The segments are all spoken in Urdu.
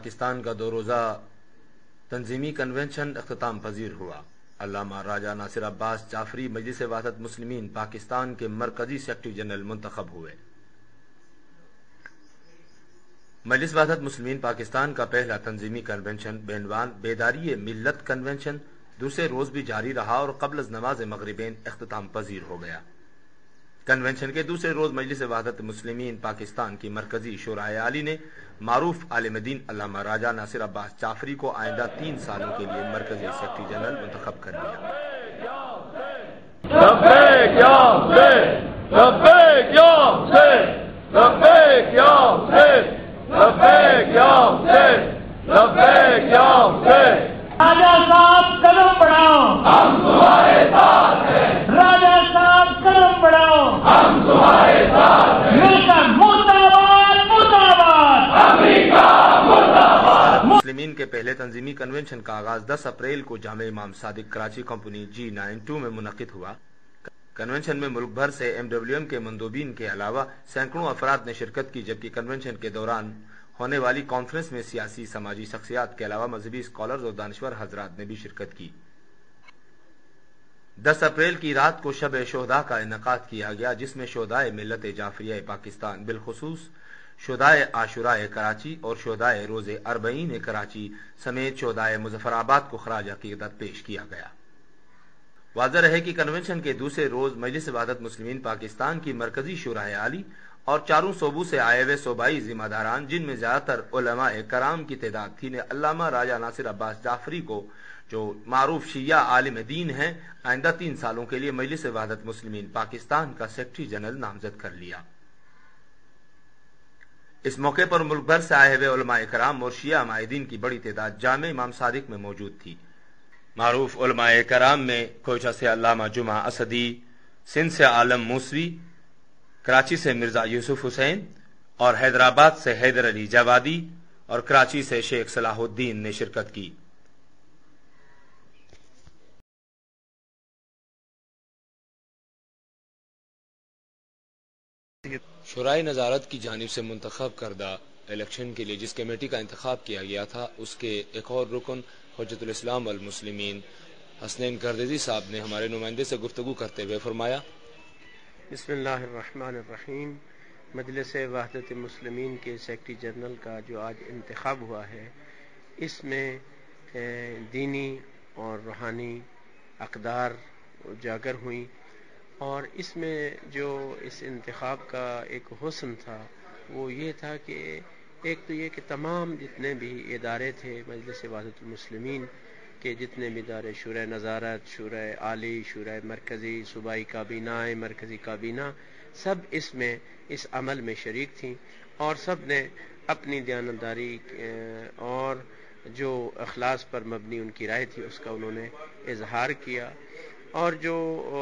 پاکستان کا 2 روزہ تنظیمی کنونشن اختتام پذیر ہوا۔ علامہ راجہ ناصر عباس جعفری مجلس وحدت مسلمین پاکستان کے مرکزی سیکرٹری جنرل منتخب ہوئے۔ مجلس وحدت مسلمین پاکستان کا پہلا تنظیمی کنونشن بعنوان بیداری ملت کنونشن دوسرے روز بھی جاری رہا اور قبل از نماز مغربین اختتام پذیر ہو گیا۔ کنونشن کے دوسرے روز مجلس وحدت مسلمین پاکستان کی مرکزی شورائے عالی نے معروف عالم دین علامہ راجہ ناصر عباس جعفری کو آئندہ 3 سالوں کے لیے مرکزی سیکرٹری جنرل منتخب کر لیا۔ راجہ صاحب قدم بڑھاؤ، ہم تمہارے ساتھ ہیں۔ راجہ صاحب قدم بڑھاؤ، ہم تمہارے ساتھ ہیں۔ مل کر مرد آباد، مرد آباد، امریکہ مرد آباد۔ مسلمین کے پہلے تنظیمی کنونشن کا آغاز 10 اپریل کو جامع امام صادق کراچی کمپنی G92 میں منعقد ہوا۔ کنونشن میں ملک بھر سے MWM کے مندوبین کے علاوہ سینکڑوں افراد نے شرکت کی، جبکہ کنونشن کے دوران ہونے والی کانفرنس میں سیاسی سماجی شخصیات کے علاوہ مذہبی اسکالرز اور دانشور حضرات نے بھی شرکت کی۔ 10 اپریل کی رات کو شب شہداء کا انعقاد کیا گیا، جس میں شہدائے ملت جعفریہ پاکستان بالخصوص شہدائے عاشورہ کراچی اور شہدائے روز اربعین کراچی سمیت شہدائے مظفر آباد کو خراج عقیدت پیش کیا گیا۔ واضح رہے کہ کنونشن کے دوسرے روز مجلس وحدت مسلمین پاکستان کی مرکزی شورائے عالی اور چاروں صوبوں سے آئے ہوئے صوبائی ذمہ داران، جن میں زیادہ تر علماء کرام کی تعداد تھی، نے علامہ راجہ ناصر عباس جعفری کو، جو معروف شیعہ عالم دین ہیں، آئندہ 3 سالوں کے لیے مجلس وحدت مسلمین پاکستان کا سیکرٹری جنرل نامزد کر لیا۔ اس موقع پر ملک بھر سے آئے ہوئے علماء کرام اور شیعہ عمائدین کی بڑی تعداد جامع امام صادق میں موجود تھی۔ معروف علماء کرام میں کوئٹہ سے علامہ جمعہ اسدی، سندھ سے عالم موسوی، کراچی سے مرزا یوسف حسین اور حیدرآباد سے حیدر علی جوادی اور کراچی سے شیخ صلاح الدین نے شرکت کی۔ شورائے نظارت کی جانب سے منتخب کردہ الیکشن کے لیے جس کمیٹی کا انتخاب کیا گیا تھا، اس کے ایک اور رکن حجت الاسلام والمسلمین حسنین گردیزی صاحب نے ہمارے نمائندے سے گفتگو کرتے ہوئے فرمایا: بسم اللہ الرحمن الرحیم۔ مجلس وحدت مسلمین کے سیکرٹری جنرل کا جو آج انتخاب ہوا ہے، اس میں دینی اور روحانی اقدار اجاگر ہوئیں، اور اس میں جو اس انتخاب کا ایک حسن تھا وہ یہ تھا کہ ایک تو یہ کہ تمام جتنے بھی ادارے تھے مجلس وحدت المسلمین کے، جتنے بھی ادارے، شورائے نظارت، شورائے عالی، شورائے مرکزی، صوبائی کابینہ، مرکزی کابینہ، سب اس میں اس عمل میں شریک تھیں، اور سب نے اپنی دیانتداری اور جو اخلاص پر مبنی ان کی رائے تھی اس کا انہوں نے اظہار کیا، اور جو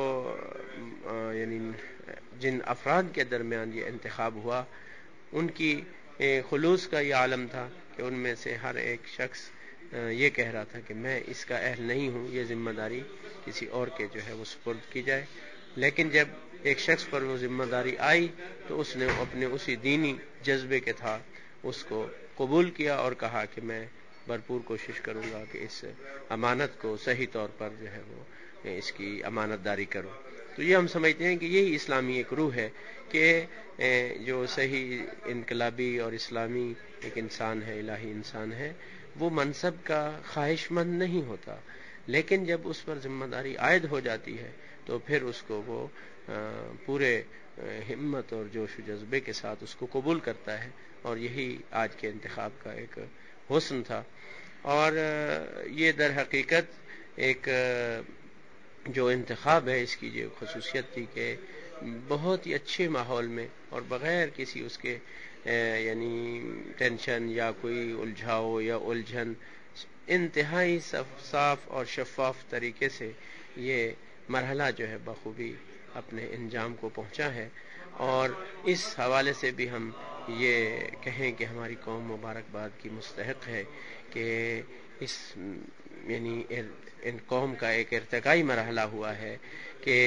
یعنی جن افراد کے درمیان یہ انتخاب ہوا ان کی خلوص کا یہ عالم تھا کہ ان میں سے ہر ایک شخص یہ کہہ رہا تھا کہ میں اس کا اہل نہیں ہوں، یہ ذمہ داری کسی اور کے جو ہے وہ سپرد کی جائے۔ لیکن جب ایک شخص پر وہ ذمہ داری آئی تو اس نے اپنے اسی دینی جذبے کے تھا اس کو قبول کیا اور کہا کہ میں بھرپور کوشش کروں گا کہ اس امانت کو صحیح طور پر جو ہے وہ اس کی امانت داری کروں۔ تو یہ ہم سمجھتے ہیں کہ یہی اسلامی ایک روح ہے کہ جو صحیح انقلابی اور اسلامی ایک انسان ہے، الہی انسان ہے، وہ منصب کا خواہش مند نہیں ہوتا، لیکن جب اس پر ذمہ داری عائد ہو جاتی ہے تو پھر اس کو وہ پورے ہمت اور جوش و جذبے کے ساتھ اس کو قبول کرتا ہے، اور یہی آج کے انتخاب کا ایک حسن تھا۔ اور یہ در حقیقت ایک جو انتخاب ہے اس کی جو خصوصیت تھی کہ بہت ہی اچھے ماحول میں اور بغیر کسی اس کے یعنی ٹینشن یا کوئی الجھاؤ یا الجھن، انتہائی صاف اور شفاف طریقے سے یہ مرحلہ جو ہے بخوبی اپنے انجام کو پہنچا ہے۔ اور اس حوالے سے بھی ہم یہ کہیں کہ ہماری قوم مبارکباد کی مستحق ہے کہ اس یعنی ان قوم کا ایک ارتقائی مرحلہ ہوا ہے کہ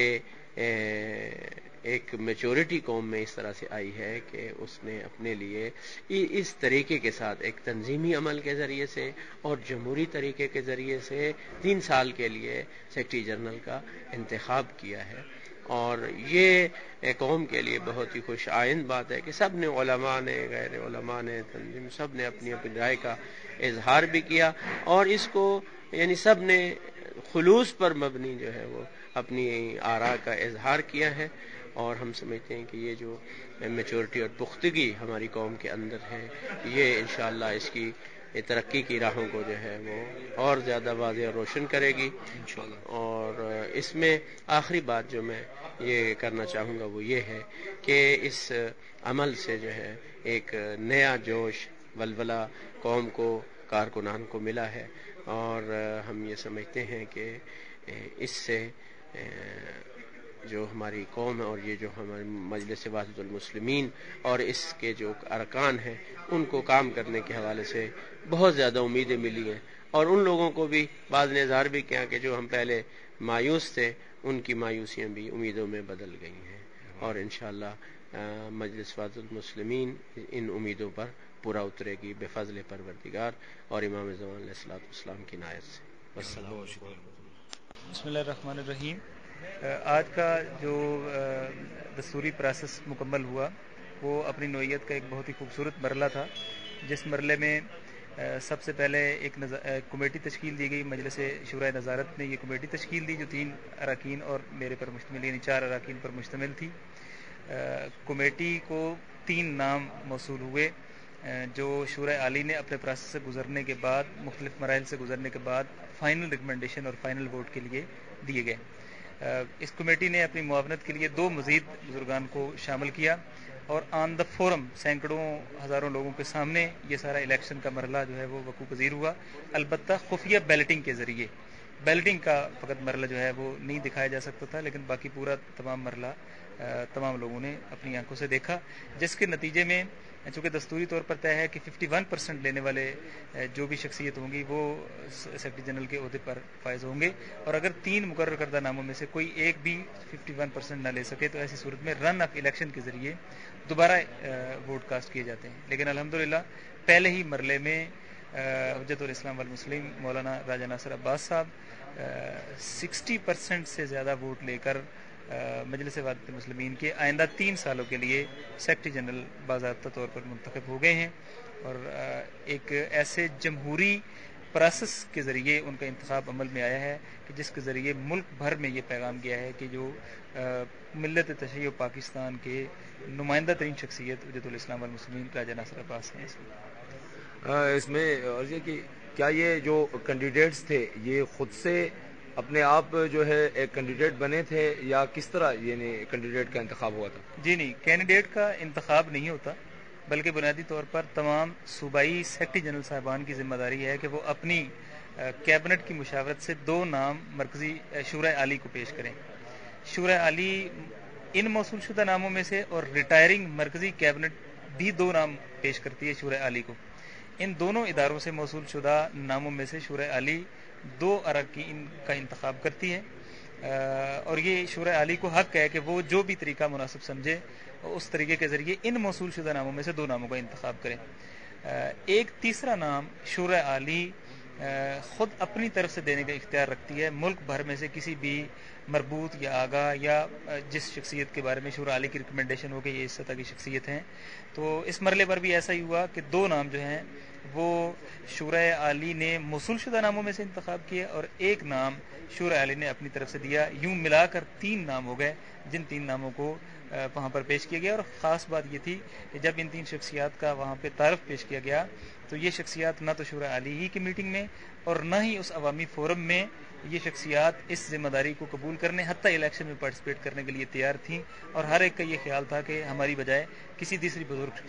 ایک میچورٹی قوم میں اس طرح سے آئی ہے کہ اس نے اپنے لیے اس طریقے کے ساتھ ایک تنظیمی عمل کے ذریعے سے اور جمہوری طریقے کے ذریعے سے 3 سال کے لیے سیکرٹری جنرل کا انتخاب کیا ہے. اور یہ قوم کے لیے بہت ہی خوش آئند بات ہے کہ سب نے، علماء نے، غیر علماء نے، تنظیم، سب نے اپنی اپنی رائے کا اظہار بھی کیا اور اس کو یعنی سب نے خلوص پر مبنی جو ہے وہ اپنی آراء کا اظہار کیا ہے. اور ہم سمجھتے ہیں کہ یہ جو میچورٹی اور پختگی ہماری قوم کے اندر ہے، یہ انشاءاللہ اس کی ترقی کی راہوں کو جو ہے وہ اور زیادہ واضح اور روشن کرے گی انشاءاللہ. اور اس میں آخری بات جو میں یہ کرنا چاہوں گا وہ یہ ہے کہ اس عمل سے جو ہے ایک نیا جوش، ولولہ قوم کو، کارکنان کو ملا ہے. اور ہم یہ سمجھتے ہیں کہ اس سے جو ہماری قوم ہے اور یہ جو ہماری مجلس وحدت المسلمین اور اس کے جو ارکان ہیں ان کو کام کرنے کے حوالے سے بہت زیادہ امیدیں ملی ہیں. اور ان لوگوں کو بھی بعض نے اظہار بھی کیا کہ جو ہم پہلے مایوس تھے ان کی مایوسیاں بھی امیدوں میں بدل گئی ہیں. اور انشاءاللہ مجلس وحدت المسلمین ان امیدوں پر پورا اترے گی بفضل پروردگار اور امام زمان علیہ الصلوۃ والسلام کی عنایت سے. والسلام علیکم. بسم اللہ الرحمن الرحیم. آج کا جو دستوری پروسیس مکمل ہوا وہ اپنی نوعیت کا ایک بہت ہی خوبصورت مرحلہ تھا، جس مرحلے میں سب سے پہلے ایک کمیٹی تشکیل دی گئی. مجلس شورائے نظارت نے یہ کمیٹی تشکیل دی جو 3 اراکین اور میرے پر مشتمل، یعنی 4 اراکین پر مشتمل تھی. کمیٹی کو 3 نام موصول ہوئے جو شورائے عالی نے اپنے پروسیس سے گزرنے کے بعد، مختلف مراحل سے گزرنے کے بعد فائنل ریکمنڈیشن اور فائنل ووٹ کے لیے دیے گئے. اس کمیٹی نے اپنی معاونت کے لیے 2 مزید بزرگان کو شامل کیا اور آن دا فورم سینکڑوں ہزاروں لوگوں کے سامنے یہ سارا الیکشن کا مرحلہ جو ہے وہ وقوع پذیر ہوا. البتہ خفیہ بیلٹنگ کے ذریعے، بیلٹنگ کا فقط مرحلہ جو ہے وہ نہیں دکھایا جا سکتا تھا، لیکن باقی پورا تمام مرحلہ تمام لوگوں نے اپنی آنکھوں سے دیکھا، جس کے نتیجے میں چونکہ دستوری طور پر طے ہے کہ 51% لینے والے جو بھی شخصیت ہوں گی وہ سیکرٹری جنرل کے عہدے پر فائز ہوں گے. اور اگر 3 مقرر کردہ ناموں میں سے کوئی ایک بھی 51% نہ لے سکے تو ایسی صورت میں رن آف الیکشن کے ذریعے دوبارہ ووٹ کاسٹ کیے جاتے ہیں. لیکن الحمدللہ پہلے ہی مرحلے میں حجت الاسلام والمسلمین مولانا راجہ ناصر عباس صاحب 60% سے زیادہ ووٹ لے کر مجلس وحدت المسلمین کے آئندہ 3 سالوں کے لیے سیکرٹری جنرل باضابطہ طور پر منتخب ہو گئے ہیں. اور ایک ایسے جمہوری پروسیس کے ذریعے ان کا انتخاب عمل میں آیا ہے کہ جس کے ذریعے ملک بھر میں یہ پیغام گیا ہے کہ جو ملت تشیع پاکستان کے نمائندہ ترین شخصیت حجت الاسلام والمسلمین راجہ ناصر عباس ہیں. اس میں اور یہ کہ کیا یہ جو کینڈیڈیٹس تھے یہ خود سے اپنے آپ جو ہے ایک کینڈیڈیٹ بنے تھے یا کس طرح یعنی کینڈیڈیٹ کا انتخاب ہوا تھا؟ جی نہیں، کینڈیڈیٹ کا انتخاب نہیں ہوتا، بلکہ بنیادی طور پر تمام صوبائی سیکرٹری جنرل صاحبان کی ذمہ داری ہے کہ وہ اپنی کیبنٹ کی مشاورت سے 2 نام مرکزی شورائے عالی کو پیش کریں. شورائے عالی ان موصول شدہ ناموں میں سے اور ریٹائرنگ مرکزی کیبنٹ بھی 2 نام پیش کرتی ہے شورائے عالی کو. ان دونوں اداروں سے موصول شدہ ناموں میں سے شورائے عالی 2 اراکین کا انتخاب کرتی ہے اور یہ شورائے عالی کو حق ہے کہ وہ جو بھی طریقہ مناسب سمجھے اس طریقے کے ذریعے ان موصول شدہ ناموں میں سے 2 ناموں کا انتخاب کریں. ایک تیسرا نام شورائے عالی خود اپنی طرف سے دینے کا اختیار رکھتی ہے ملک بھر میں سے کسی بھی مربوط یا آگاہ یا جس شخصیت کے بارے میں شورائے عالی کی ریکمنڈیشن ہو کہ یہ اس سطح کی شخصیت ہیں. تو اس مرحلے پر بھی ایسا ہی ہوا کہ 2 نام جو ہیں وہ شورائے عالی نے موصول شدہ ناموں میں سے انتخاب کیا اور ایک نام شورائے عالی نے اپنی طرف سے دیا. یوں ملا کر 3 نام ہو گئے جن 3 ناموں کو وہاں پر پیش کیا گیا. اور خاص بات یہ تھی کہ جب ان 3 شخصیات کا وہاں پہ تعارف پیش کیا گیا تو یہ شخصیات نہ تو شورائے عالی ہی کی میٹنگ میں اور نہ ہی اس عوامی فورم میں یہ شخصیات اس ذمہ داری کو قبول کرنے حتیٰ الیکشن میں پارٹیسپیٹ کرنے کے لیے تیار تھیں. اور ہر ایک کا یہ خیال تھا کہ ہماری بجائے کسی تیسری بزرگ